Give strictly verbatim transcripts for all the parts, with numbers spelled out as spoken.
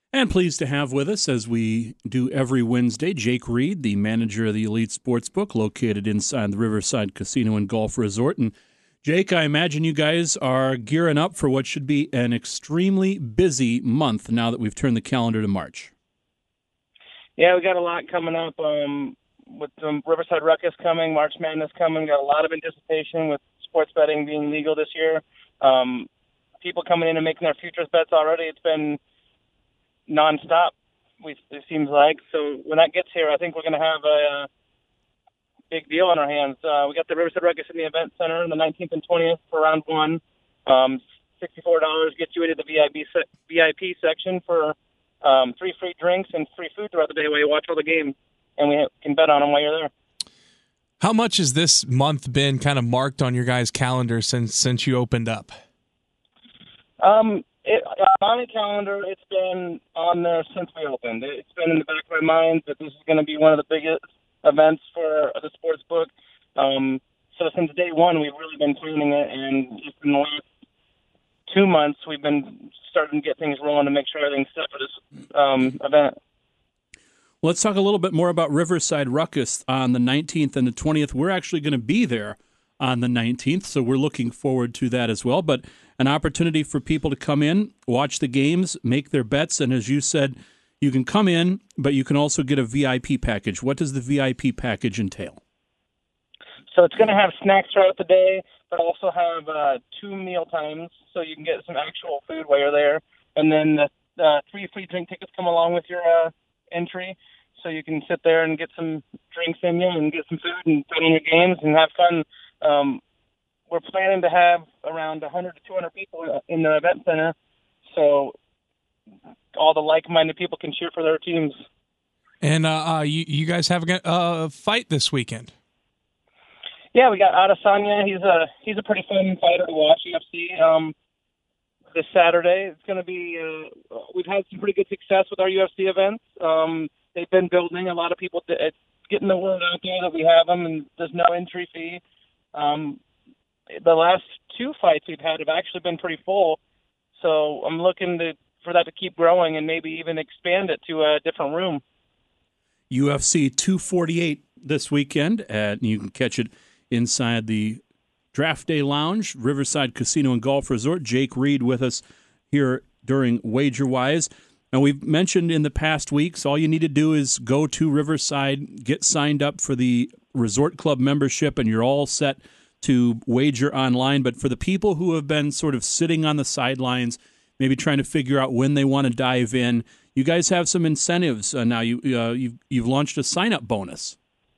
And pleased to have with us, as we do every Wednesday, Jake Reed, the manager of the Elite Sportsbook, located inside the Riverside Casino and Golf Resort. And Jake, I imagine you guys are gearing up for what should be an extremely busy month now that we've turned the calendar to March. Yeah, we got a lot coming up um, with the Riverside Ruckus coming, March Madness coming. We got a lot of anticipation with sports betting being legal this year. Um, people coming in and making their futures bets already. It's been nonstop, we, it seems like. So when that gets here, I think we're going to have a, a big deal on our hands. Uh, we got the Riverside Ruckus in the Event Center on the nineteenth and twentieth for round one. Um, sixty-four dollars gets you into the V I P, se- V I P section for um, three free drinks and free food throughout the day while you watch all the games, and we can bet on them while you're there. How much has this month been kind of marked on your guys' calendar since since you opened up? Um, it, on the calendar, it's been on there since we opened. It's been in the back of my mind that this is going to be one of the biggest events for the sports book. Um, so since day one, we've really been planning it, and just in the last two months, we've been starting to get things rolling to make sure everything's set for this um, event. Let's talk a little bit more about Riverside Ruckus on the nineteenth and the twentieth. We're actually going to be there on the nineteenth, so we're looking forward to that as well. But an opportunity for people to come in, watch the games, make their bets, and as you said, you can come in, but you can also get a V I P package. What does the V I P package entail? So it's going to have snacks throughout the day, but also have uh, two meal times, so you can get some actual food while you're there. And then the uh, three free drink tickets come along with your uh, entry, so you can sit there and get some drinks in you and get some food and bet on your games and have fun. Um, we're planning to have around one hundred to two hundred people in the event center, so all the like-minded people can cheer for their teams. And uh, uh, you, you guys have a uh, fight this weekend. Yeah, we got Adesanya. He's a he's a pretty fun fighter to watch, U F C. Um, this Saturday, it's going to be. Uh, we've had some pretty good success with our U F C events. Um, they've been building. A lot of people. It's getting the word out there that we have them, and there's no entry fee. Um, the last two fights we've had have actually been pretty full, so I'm looking to for that to keep growing and maybe even expand it to a different room. U F C two forty-eight this weekend, and you can catch it inside the Draft Day Lounge, Riverside Casino and Golf Resort. Jake Reed with us here during WagerWise. And we've mentioned in the past weeks, all you need to do is go to Riverside, get signed up for the Resort Club membership, and you're all set to wager online. But for the people who have been sort of sitting on the sidelines, maybe trying to figure out when they want to dive in, you guys have some incentives uh, now. You, uh, you've, you've launched a sign-up bonus.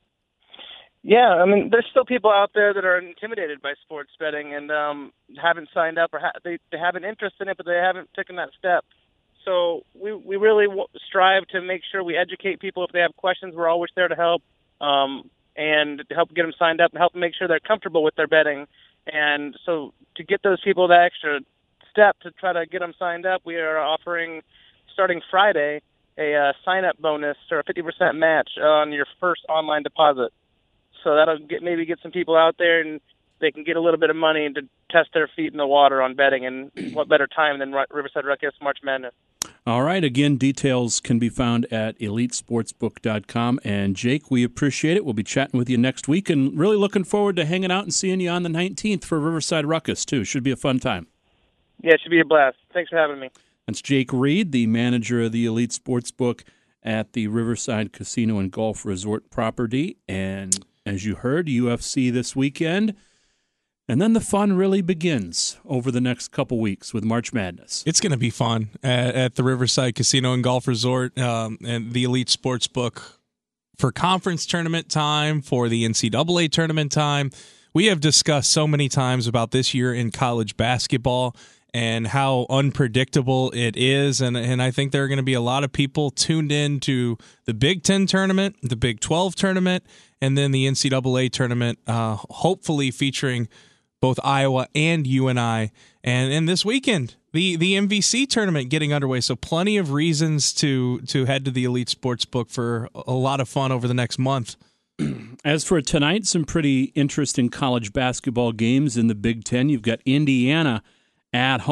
Yeah, I mean, there's still people out there that are intimidated by sports betting and um, haven't signed up or ha- they, they have an interest in it, but they haven't taken that step. So we we really w- strive to make sure we educate people. If they have questions, we're always there to help um, and to help get them signed up and help them make sure they're comfortable with their betting. And so to get those people that extra step to try to get them signed up, we are offering, starting Friday, a uh, sign-up bonus or a fifty percent match on your first online deposit. So that'll get, maybe get some people out there and they can get a little bit of money to test their feet in the water on betting. And what better time than Riverside Ruckus March Madness? All right. Again, details can be found at elite sportsbook dot com. And Jake, we appreciate it. We'll be chatting with you next week and really looking forward to hanging out and seeing you on the nineteenth for Riverside Ruckus, too. Should be a fun time. Yeah, it should be a blast. Thanks for having me. That's Jake Reed, the manager of the Elite Sportsbook at the Riverside Casino and Golf Resort property. And as you heard, U F C this weekend. And then the fun really begins over the next couple weeks with March Madness. It's going to be fun at, at the Riverside Casino and Golf Resort um, and the Elite Sportsbook for conference tournament time, for the N C double A tournament time. We have discussed so many times about this year in college basketball and how unpredictable it is. And, and I think there are going to be a lot of people tuned in to the Big Ten tournament, the Big twelve tournament, and then the N C double A tournament, uh, hopefully featuring both Iowa and U N I. And, and this weekend, the, the M V C tournament getting underway. So plenty of reasons to, to head to the Elite Sportsbook for a lot of fun over the next month. As for tonight, some pretty interesting college basketball games in the Big Ten. You've got Indiana at home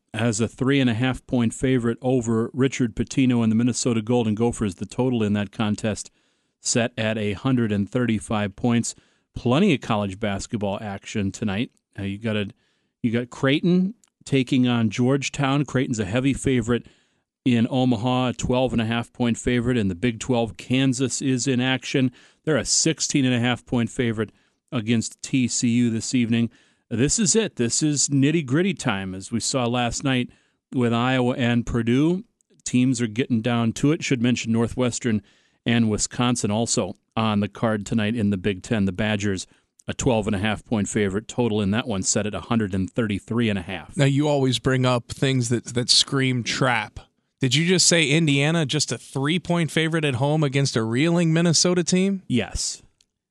as a three and a half point favorite over Richard Pitino and the Minnesota Golden Gophers. The total in that contest set at one hundred thirty-five points. Plenty of college basketball action tonight. Uh, you got a, you got Creighton taking on Georgetown. Creighton's a heavy favorite in Omaha, a twelve and a half point favorite. In the Big twelve, Kansas is in action. They're a sixteen and a half point favorite against T C U this evening. This is it. This is nitty-gritty time, as we saw last night with Iowa and Purdue. Teams are getting down to it. Should mention Northwestern and Wisconsin also on the card tonight in the Big Ten. The Badgers, a twelve and a half point favorite. Total in that one set at one hundred thirty-three and a half. Now, you always bring up things that, that scream trap. Did you just say Indiana just a three-point favorite at home against a reeling Minnesota team? Yes.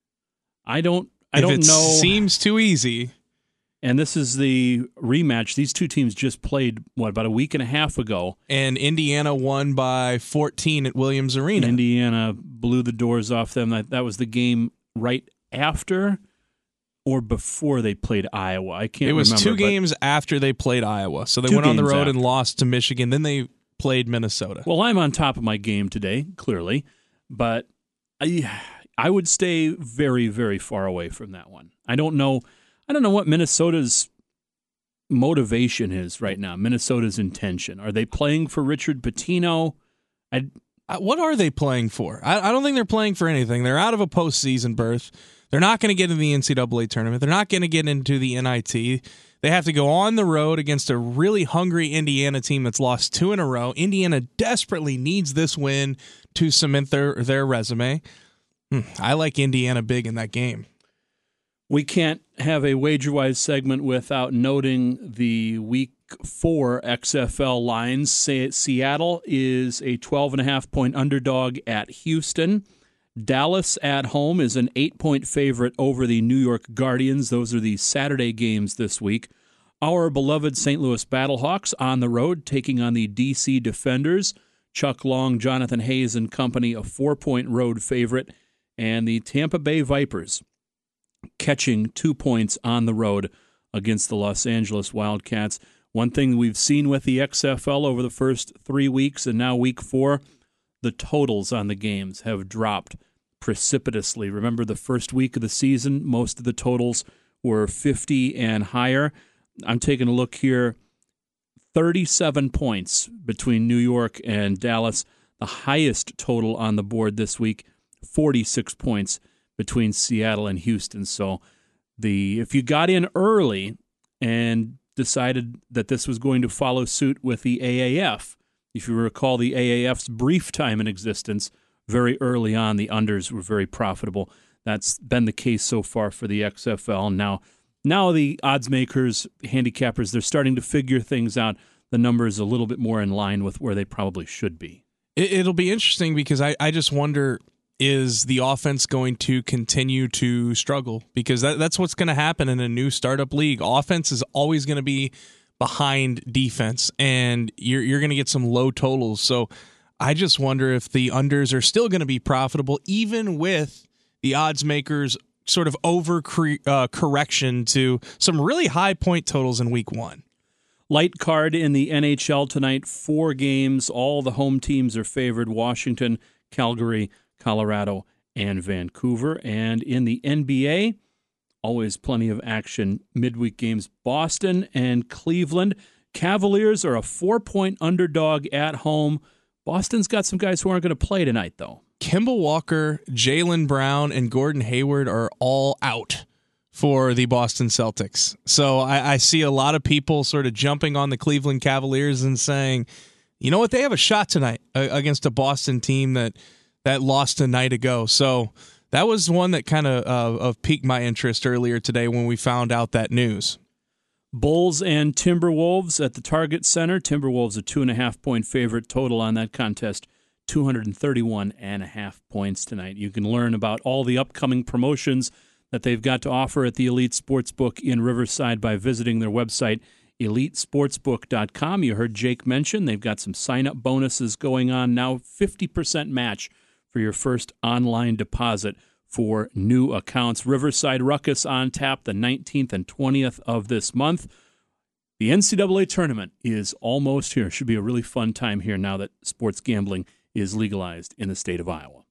I don't I if don't it know. Seems too easy. And this is the rematch. These two teams just played, what, about a week and a half ago. And Indiana won by fourteen at Williams Arena. Indiana blew the doors off them. That, that was the game right after or before they played Iowa. I can't remember. It was remember, two games after they played Iowa. So they went on the road after. and lost to Michigan. Then they played Minnesota. Well, I'm on top of my game today, clearly. But I, I would stay very, very far away from that one. I don't know. I don't know what Minnesota's motivation is right now, Minnesota's intention. Are they playing for Richard Pitino? I, what are they playing for? I, I don't think they're playing for anything. They're out of a postseason berth. They're not going to get in the N C double A tournament. They're not going to get into the N I T. They have to go on the road against a really hungry Indiana team that's lost two in a row. Indiana desperately needs this win to cement their, their resume. Hmm, I like Indiana big in that game. We can't have a WagerWise segment without noting the week four X F L lines. Seattle is a twelve and a half point underdog at Houston. Dallas at home is an eight point favorite over the New York Guardians. Those are the Saturday games this week. Our beloved Saint Louis Battlehawks on the road taking on the D C Defenders. Chuck Long, Jonathan Hayes and company, a four point road favorite. And the Tampa Bay Vipers catching two points on the road against the Los Angeles Wildcats. One thing we've seen with the X F L over the first three weeks and now week four, the totals on the games have dropped precipitously. Remember the first week of the season, most of the totals were fifty and higher. I'm taking a look here. thirty-seven points between New York and Dallas. The highest total on the board this week, forty-six points between Seattle and Houston. So the if you got in early and decided that this was going to follow suit with the A A F, if you recall the A A F's brief time in existence, very early on, the unders were very profitable. That's been the case so far for the X F L. Now, now the odds makers, handicappers, they're starting to figure things out. The numbers a little bit more in line with where they probably should be. It'll be interesting because I, I just wonder, is the offense going to continue to struggle? Because that, that's what's going to happen in a new startup league. Offense is always going to be behind defense, and you're you're going to get some low totals. So I just wonder if the unders are still going to be profitable, even with the odds makers sort of over uh, correction to some really high point totals in week one. Light card in the N H L tonight, four games. All the home teams are favored: Washington, Calgary, Colorado, and Vancouver. And in the N B A, always plenty of action. Midweek games, Boston and Cleveland. Cavaliers are a four-point underdog at home. Boston's got some guys who aren't going to play tonight, though. Kemba Walker, Jaylen Brown, and Gordon Hayward are all out for the Boston Celtics. So I, I see a lot of people sort of jumping on the Cleveland Cavaliers and saying, you know what, they have a shot tonight against a Boston team that that lost a night ago. So that was one that kind of uh, of piqued my interest earlier today when we found out that news. Bulls and Timberwolves at the Target Center. Timberwolves a two and a half point favorite. Total on that contest, two hundred thirty-one and a half points tonight. You can learn about all the upcoming promotions that they've got to offer at the Elite Sportsbook in Riverside by visiting their website, elite sportsbook dot com. You heard Jake mention they've got some sign-up bonuses going on now, fifty percent match for your first online deposit for new accounts. Riverside Ruckus on tap the nineteenth and twentieth of this month. The N C double A tournament is almost here. Should be a really fun time here now that sports gambling is legalized in the state of Iowa.